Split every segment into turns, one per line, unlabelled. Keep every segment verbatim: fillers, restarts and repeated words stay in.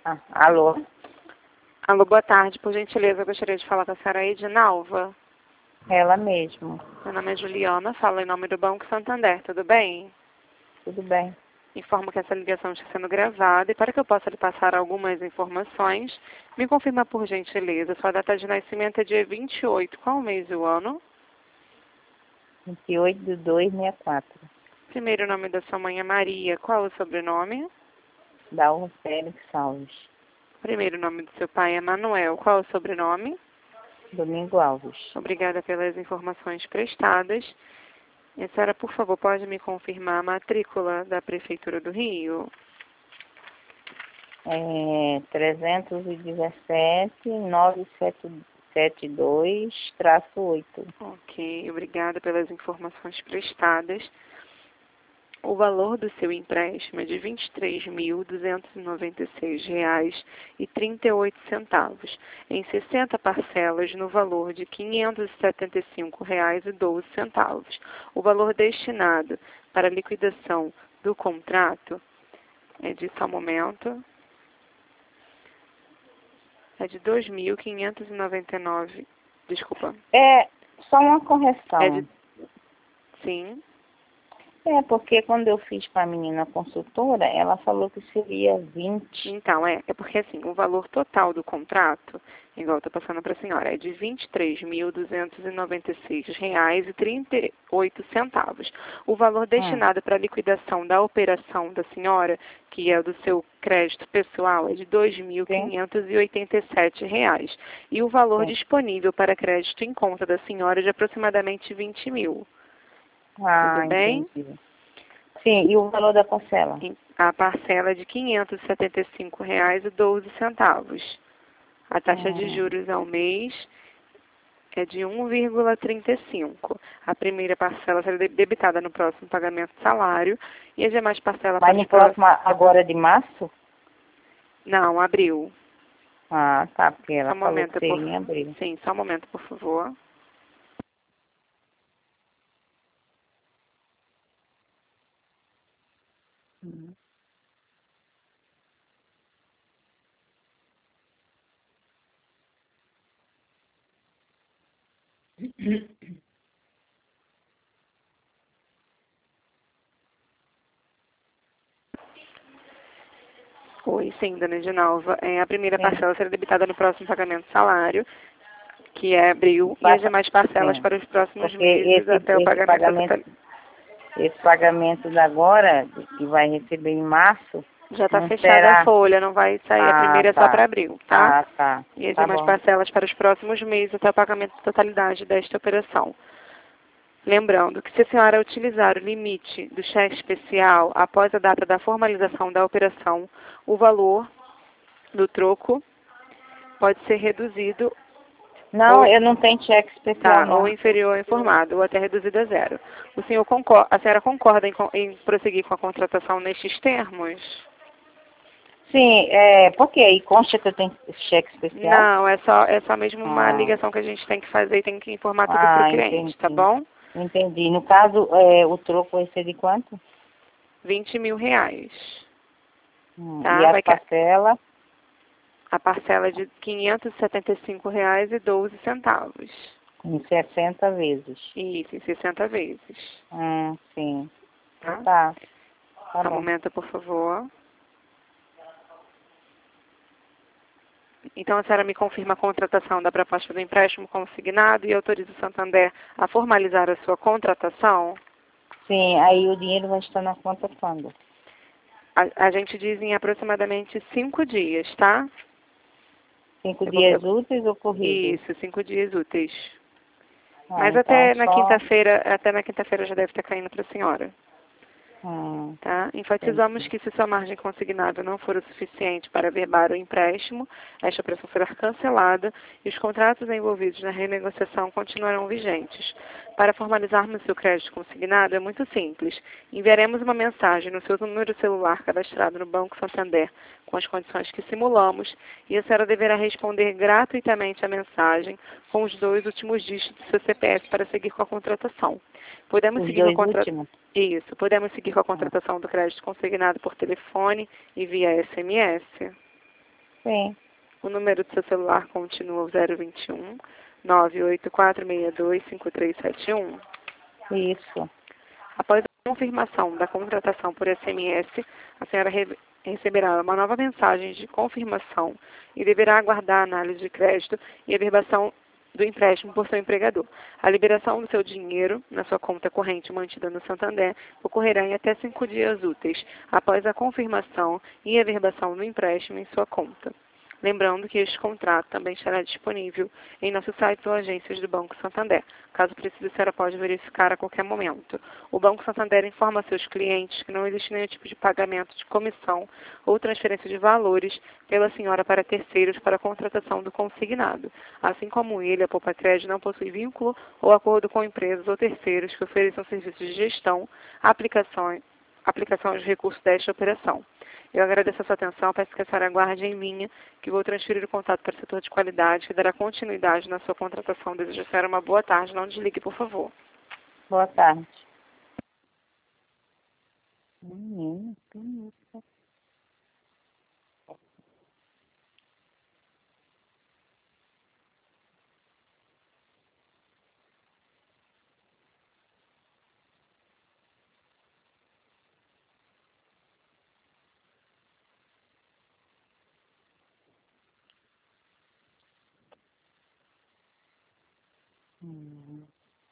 Ah, alô?
Alô, boa tarde. Por gentileza, eu gostaria de falar com a senhora Edinalva.
Ela mesmo.
Meu nome é Juliana, falo em nome do Banco Santander, tudo bem?
Tudo bem.
Informo que essa ligação está sendo gravada e para que eu possa lhe passar algumas informações, me confirma por gentileza, sua data de nascimento é dia vinte e oito, qual o mês e o ano?
vinte e oito de dois sessenta e quatro.
Primeiro nome da sua mãe é Maria, qual o sobrenome?
Dalva Félix Alves.
Primeiro nome do seu pai é Manuel, qual o sobrenome?
Domingo Alves.
Obrigada pelas informações prestadas. E a senhora, por favor, pode me confirmar a matrícula da Prefeitura do Rio?
É trezentos e dezessete, novecentos e setenta e dois, traço oito.
Ok, obrigada pelas informações prestadas. O valor do seu empréstimo é de vinte e três mil duzentos e noventa e seis reais e trinta e oito centavos, em sessenta parcelas no valor de quinhentos e setenta e cinco reais e doze centavos. O valor destinado para a liquidação do contrato é de, só um momento, é de dois mil quinhentos e noventa e nove, desculpa,
É só uma
é
correção.
de, sim.
É porque quando eu fiz para a menina consultora, ela falou que seria vinte.
Então, é, é porque assim, o valor total do contrato, igual eu estou passando para a senhora, é de vinte e três mil duzentos e noventa e seis reais e trinta e oito centavos. O valor destinado para a liquidação da operação da senhora, que é do seu crédito pessoal, é de dois mil quinhentos e oitenta e sete reais. E o valor
Sim.
disponível para crédito em conta da senhora é de aproximadamente vinte mil.
Ah,
Tudo bem?
entendi. Sim, e o valor da parcela?
A parcela é de quinhentos e setenta e cinco reais e doze centavos. A taxa de
Hum.
juros ao mês é de um vírgula trinta e cinco. A primeira parcela será debitada no próximo pagamento de salário e as demais parcelas
Mas
para
no
os próximos...
próximo, agora de março?
Não, abril.
Ah, tá, porque ela
Só um
falou que
momento, por...
seria em abril.
Sim, só um momento, por favor.
Uhum.
Oi, sim, dona Edinalva. É, a primeira
Sim.
parcela será debitada no próximo pagamento de salário, que é abril, e as
Passa-
demais parcelas
Sim.
para os próximos
Porque
meses
esse,
até o
esse
pagamento da
pagamento,
totalidade.
esse pagamento da agora, que vai receber em março,
Já está
não
fechada a
será.
folha, não vai sair. A
Ah,
primeira é só para
tá.
abril, tá?
Ah, tá.
E as
Tá
demais
bom.
parcelas para os próximos meses até o pagamento da totalidade desta operação. Lembrando que se a senhora utilizar o limite do cheque especial após a data da formalização da operação, o valor do troco pode ser reduzido
Não,
ou,
eu não tenho cheque especial,
tá, ou
não.
inferior ao informado, ou até reduzido a zero. O senhor concor a senhora concorda em, co- em prosseguir com a contratação nestes termos?
Sim, é, porque aí consta que eu tenho cheque especial?
Não, é só, é só mesmo uma
Ah,
ligação que a gente tem que fazer e tem que informar tudo para o
ah,
cliente, tá
entendi.
bom?
Entendi. No caso, é, o troco vai ser de quanto?
vinte mil reais,
Hum, e
tá?
a
Vai que
parcela?
a parcela é de quinhentos e setenta e cinco reais e doze centavos.
Em sessenta vezes.
Isso, em sessenta vezes,
Hum, sim.
tá?
Tá, tá
Só um
bom.
momento, por favor. Então, a senhora me confirma a contratação da proposta do empréstimo consignado e autoriza o Santander a formalizar a sua contratação?
Sim, aí o dinheiro vai estar na conta quando?
A, a gente diz em aproximadamente cinco dias, tá?
Cinco
Eu vou, eu,
dias úteis ou corridos?
isso, cinco dias úteis.
Ah,
Mas
então
até na
só...
quinta-feira, até na quinta-feira já deve estar caindo para a senhora.
Hum,
Tá? Enfatizamos
entendi.
que se sua margem consignada não for o suficiente para averbar o empréstimo, esta operação será cancelada e os contratos envolvidos na renegociação continuarão vigentes. Para formalizarmos seu crédito consignado é muito simples. Enviaremos uma mensagem no seu número celular cadastrado no Banco Santander com as condições que simulamos e a senhora deverá responder gratuitamente a mensagem com os dois últimos dígitos do seu C P F para seguir com a contratação. Podemos
Os
seguir com a
dois
contratação.
últimos?
Isso. Podemos seguir com a
Ah,
contratação do crédito consignado por telefone e via S M S.
Sim.
O número do seu celular continua o zero vinte e um, nove oito quatro seis dois, cinco três sete um.
Isso.
Após a confirmação da contratação por S M S, a senhora re receberá uma nova mensagem de confirmação e deverá aguardar a análise de crédito e a averbação do empréstimo por seu empregador. A liberação do seu dinheiro na sua conta corrente mantida no Santander ocorrerá em até cinco dias úteis após a confirmação e a averbação do empréstimo em sua conta. Lembrando que este contrato também estará disponível em nosso site ou agências do Banco Santander. Caso precise, a senhora pode verificar a qualquer momento. O Banco Santander informa a seus clientes que não existe nenhum tipo de pagamento de comissão ou transferência de valores pela senhora para terceiros para a contratação do consignado. Assim como ele, a Poupa Crédito não possui vínculo ou acordo com empresas ou terceiros que ofereçam serviços de gestão, aplicação, aplicação de recursos desta operação. Eu agradeço a sua atenção, peço que a senhora aguarde em linha, que vou transferir o contato para o setor de qualidade, que dará continuidade na sua contratação. Desejo a senhora uma boa tarde. Não desligue, por favor.
Boa tarde. Menina, que isso? Hum.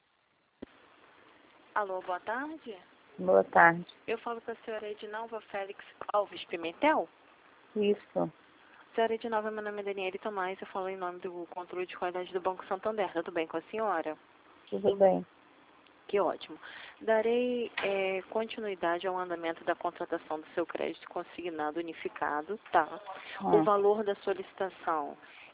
Alô, boa tarde.
Boa tarde.
Eu falo com a senhora Edinalva Félix Alves Pimentel.
Isso.
Senhora Edinalva, meu nome é Daniele Tomás, eu falo em nome do controle de qualidade do Banco Santander. Tudo bem com a senhora?
Tudo bem.
Que ótimo. Darei é, continuidade ao andamento da contratação do seu crédito consignado unificado, tá?
Hum.
O valor da solicitação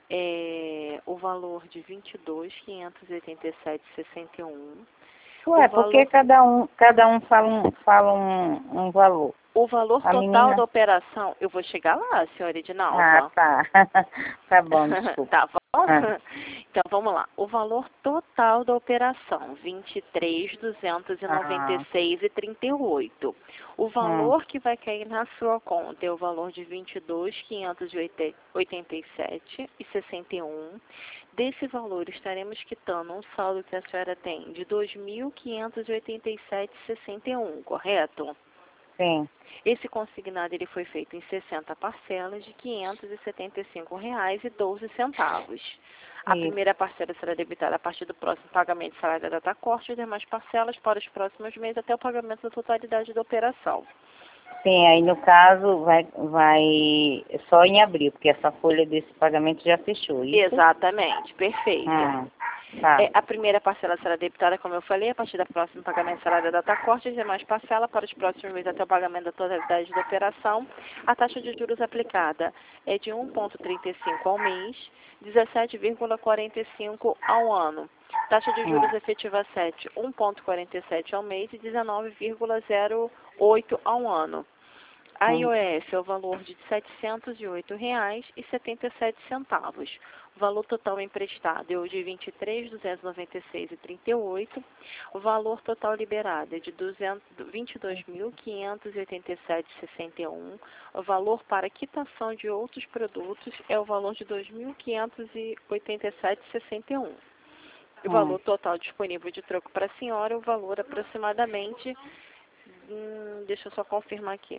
é o valor de vinte e dois mil quinhentos e oitenta e sete reais e sessenta e um centavos.
Ué,
O
por que
valor,
cada um, cada um fala um, fala um, um valor?
o valor
A
total
menina...
da operação, eu vou chegar lá, senhora
Ah,
Edinalva.
tá. Tá bom, desculpa.
Tá bom?
Ah.
Então, vamos lá. O valor total da operação, vinte e três mil duzentos e noventa e seis reais e trinta e oito centavos. O valor
Hum.
que vai cair na sua conta é o valor de vinte e dois mil quinhentos e oitenta e sete reais e sessenta e um centavos. Desse valor, estaremos quitando um saldo que a senhora tem de dois mil quinhentos e oitenta e sete reais e sessenta e um centavos, correto?
Sim.
Esse consignado ele foi feito em sessenta parcelas de quinhentos e setenta e cinco reais e doze centavos. A
Isso.
primeira parcela será debitada a partir do próximo pagamento de salário da data corte e as demais parcelas para os próximos meses até o pagamento da totalidade da operação.
Sim, aí no caso vai, vai só em abril, porque essa folha desse pagamento já fechou, isso?
Exatamente, perfeito.
Hum. Tá.
É, a primeira parcela será debitada, como eu falei, a partir do próximo pagamento de salário da data corte e as demais parcelas para os próximos meses até o pagamento da totalidade da operação. A taxa de juros aplicada é de um vírgula trinta e cinco ao mês, dezessete vírgula quarenta e cinco ao ano. Taxa de juros
Hum.
efetiva sete, um vírgula quarenta e sete ao mês e dezenove vírgula zero oito ao ano. A I O F é o valor de setecentos e oito reais e setenta e sete centavos. O valor total emprestado é o de vinte e três mil duzentos e noventa e seis reais e trinta e oito centavos. O valor total liberado é de vinte e dois mil quinhentos e oitenta e sete reais e sessenta e um centavos. O valor para quitação de outros produtos é o valor de dois mil quinhentos e oitenta e sete reais e sessenta e um centavos. O valor total disponível de troco para a senhora, o valor aproximadamente, hum, deixa eu só confirmar aqui.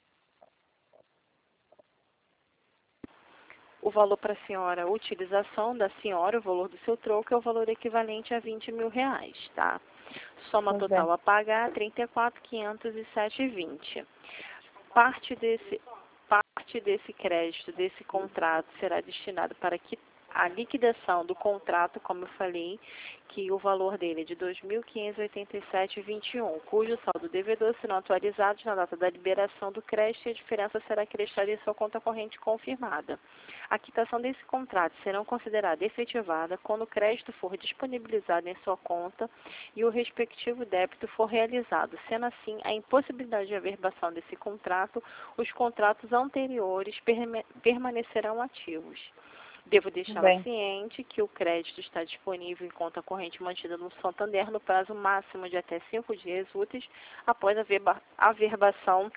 O valor para a senhora, a utilização da senhora, o valor do seu troco é o valor equivalente a vinte mil reais, tá? Soma
Pois
total
é.
a pagar, trinta e quatro mil quinhentos e sete reais e vinte centavos. Parte desse, parte desse crédito, desse contrato, será destinado para que a liquidação do contrato, como eu falei, que o valor dele é de dois mil quinhentos e oitenta e sete reais e vinte e um centavos, cujo saldo devedor serão atualizados na data da liberação do crédito e a diferença será creditada em sua conta corrente confirmada. A quitação desse contrato será considerada efetivada quando o crédito for disponibilizado em sua conta e o respectivo débito for realizado. Sendo assim, a impossibilidade de averbação desse contrato, os contratos anteriores permanecerão ativos. Devo deixá-la
Bem.
ciente que o crédito está disponível em conta corrente mantida no Santander no prazo máximo de até cinco dias úteis após a averbação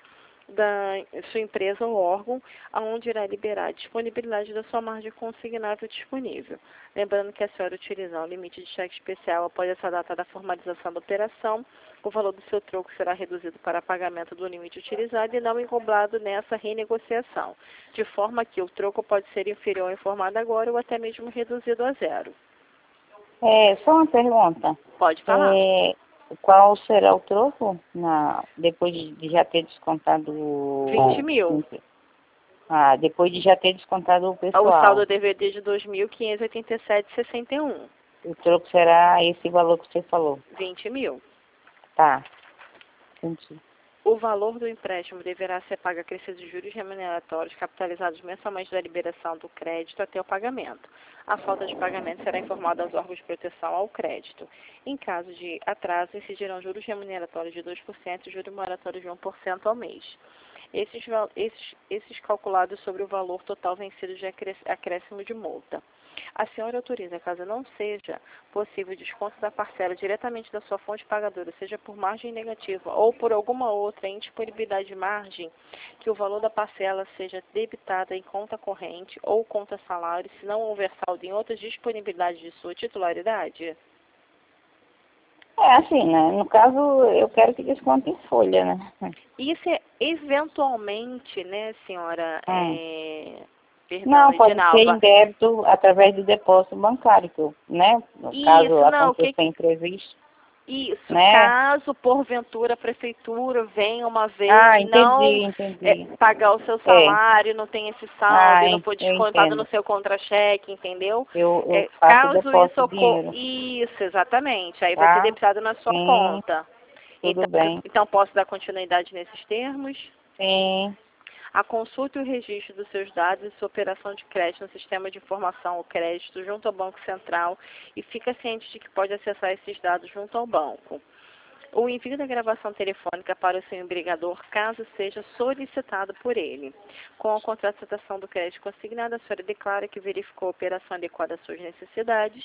da sua empresa ou órgão, aonde irá liberar a disponibilidade da sua margem consignável disponível. Lembrando que a senhora utilizar um limite de cheque especial após essa data da formalização da operação, o valor do seu troco será reduzido para pagamento do limite utilizado e não englobado nessa renegociação, de forma que o troco pode ser inferior ao informado agora ou até mesmo reduzido a zero.
É, só uma pergunta.
Pode falar.
É, qual será o troco na, depois de já ter descontado...
vinte mil.
Ah, depois de já ter descontado o pessoal.
O saldo D V D de dois mil quinhentos e oitenta e sete reais e sessenta e um centavos.
O troco será esse valor que você falou.
vinte mil.
Tá. Entendi.
O valor do empréstimo deverá ser pago acrescido de juros remuneratórios capitalizados mensalmente da liberação do crédito até o pagamento. A falta de pagamento será informada aos órgãos de proteção ao crédito. Em caso de atraso, incidirão juros remuneratórios de dois por cento e juros moratórios de um por cento ao mês. Esses, esses, esses calculados sobre o valor total vencido de acréscimo de multa. A senhora autoriza, caso não seja possível desconto da parcela diretamente da sua fonte pagadora, seja por margem negativa ou por alguma outra indisponibilidade de margem, que o valor da parcela seja debitada em conta corrente ou conta salário, se não houver saldo em outras disponibilidades de sua titularidade?
É assim, né? No caso, eu quero que desconte em folha, né?
Isso é eventualmente, né, senhora?
Hum.
É... Perdão,
Não, pode
Edinalva.
ser em débito através do depósito bancário, que eu, né? No
Isso,
caso,
não,
aconteça
que...
imprevisto.
Isso,
Né?
caso porventura a prefeitura venha uma vez
Ah,
e
entendi,
não
entendi.
é, pagar o seu
É.
salário, não tem esse saldo
Ah,
e não foi
eu
descontado
entendo.
no seu contra-cheque, entendeu?
Eu, eu
É,
faço o
caso isso
depósito de
ocorra,
dinheiro,
isso, exatamente, aí vai ser
tá?
debitado na sua
Sim,
conta.
tudo
Então,
bem.
então posso dar continuidade nesses termos?
Sim.
A consulta e o registro dos seus dados e sua operação de crédito no sistema de informação ao crédito junto ao Banco Central e fica ciente de que pode acessar esses dados junto ao banco. O envio da gravação telefônica para o seu embrigador, caso seja solicitado por ele. Com a contratação do crédito consignado, a senhora declara que verificou a operação adequada às suas necessidades.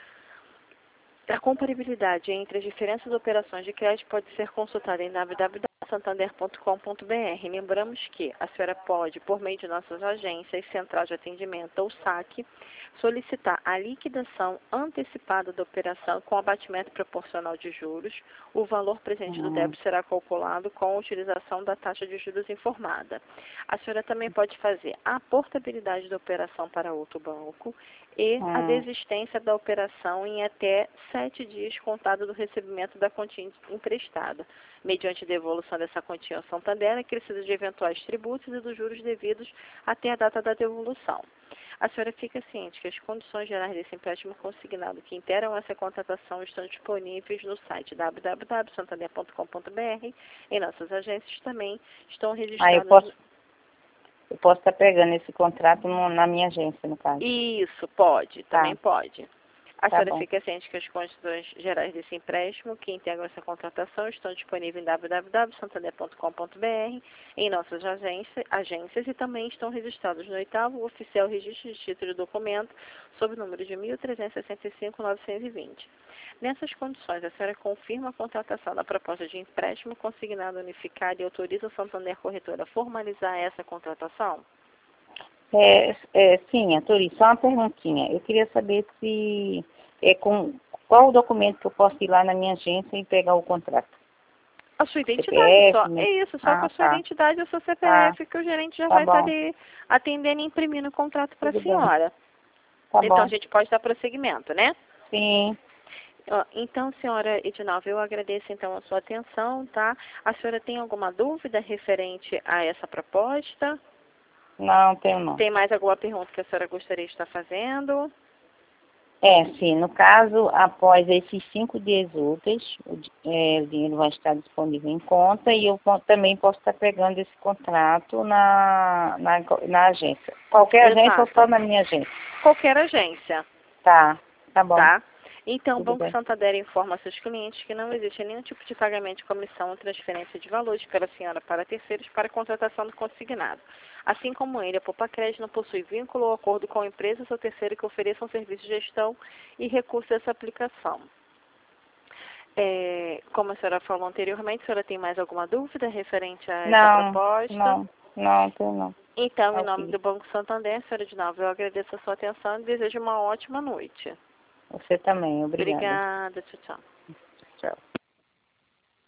A compatibilidade entre as diferentes operações de crédito pode ser consultada em w w w ponto santander ponto com ponto b r. Lembramos que a senhora pode, por meio de nossas agências, central de atendimento ou saque, solicitar a liquidação antecipada da operação com abatimento proporcional de juros. O valor presente do
Uhum.
débito será calculado com a utilização da taxa de juros informada. A senhora também pode fazer a portabilidade da operação para outro banco e a
Uhum.
desistência da operação em até sete dias contado do recebimento da quantia emprestada, mediante devolução dessa quantia ao Santander, acrescido de eventuais tributos e dos juros devidos até a data da devolução. A senhora fica ciente que as condições gerais desse empréstimo consignado que integram essa contratação estão disponíveis no site w w w ponto santander ponto com ponto b r. Em nossas agências também estão registradas...
Ah, eu posso, eu posso estar pegando esse contrato no, na minha agência, no caso.
Isso, pode, também
Tá.
pode. A
Tá
senhora
bom.
fica ciente que as condições gerais desse empréstimo que integram essa contratação estão disponíveis em w w w ponto santander ponto com ponto b r, em nossas agência, agências e também estão registrados no oitavo Oficial Registro de Título e Documento, sob o número de mil trezentos e sessenta e cinco ponto novecentos e vinte. Nessas condições, a senhora confirma a contratação da proposta de empréstimo consignado unificado e autoriza o Santander Corretora a formalizar essa contratação?
É, é, sim, Atori, só uma perguntinha. Eu queria saber se é com qual o documento que eu posso ir lá na minha agência e pegar o contrato.
A sua identidade
C P F,
só.
né?
É isso, só
Ah,
com a sua
tá.
identidade e o seu C P F
Tá,
que o gerente já
tá
vai estar
bom.
ali atendendo e imprimindo o contrato para a
Tudo bem.
senhora.
Tá
Então a
bom.
gente pode dar prosseguimento, né?
Sim.
Ó, então, senhora Edinalva, eu agradeço então a sua atenção, tá? A senhora tem alguma dúvida referente a essa proposta?
Não, tenho não.
Tem mais alguma pergunta que a senhora gostaria de estar fazendo?
É, sim. No caso, após esses cinco dias úteis, o, di- é, o dinheiro vai estar disponível em conta e eu po- também posso estar pegando esse contrato na, na, na agência. Qualquer agência ou
Exato.
só na minha agência?
Qualquer agência,
Tá, tá bom.
tá? Então, o
Tudo
Banco
bem.
Santander informa a seus clientes que não existe nenhum tipo de pagamento de comissão ou transferência de valores pela senhora para terceiros para a contratação do consignado. Assim como ele, a Poupa Crédito não possui vínculo ou acordo com a empresa ou terceiro que ofereçam serviço de gestão e recurso dessa aplicação. É, como a senhora falou anteriormente, a senhora tem mais alguma dúvida referente a essa
Não,
proposta?
não, não, tem não.
Então, em
Ok.
nome do Banco Santander, senhora de novo, eu agradeço a sua atenção e desejo uma ótima noite.
Você também, obrigada.
Obrigada, tchau, tchau.
Tchau.